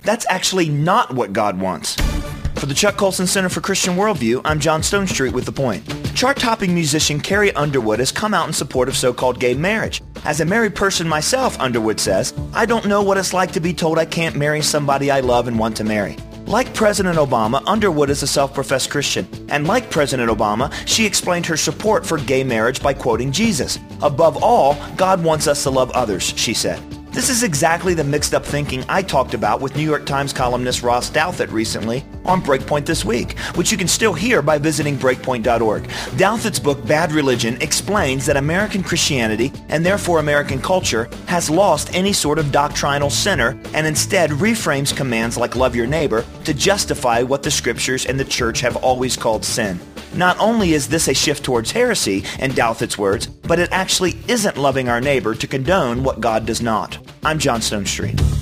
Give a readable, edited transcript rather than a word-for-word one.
That's actually not what God wants. For the Chuck Colson Center for Christian Worldview, I'm John Stonestreet with The Point. Chart-topping musician Carrie Underwood has come out in support of so-called gay marriage. As a married person myself, Underwood says, I don't know what it's like to be told I can't marry somebody I love and want to marry. Like President Obama, Underwood is a self-professed Christian. And like President Obama, she explained her support for gay marriage by quoting Jesus. Above all, God wants us to love others, she said. This is exactly the mixed-up thinking I talked about with New York Times columnist Ross Douthat recently on Breakpoint This Week, which you can still hear by visiting Breakpoint.org. Douthat's book, Bad Religion, explains that American Christianity, and therefore American culture, has lost any sort of doctrinal center and instead reframes commands like love your neighbor to justify what the scriptures and the church have always called sin. Not only is this a shift towards heresy, in Douthat's words, but it actually isn't loving our neighbor to condone what God does not. I'm John Stonestreet.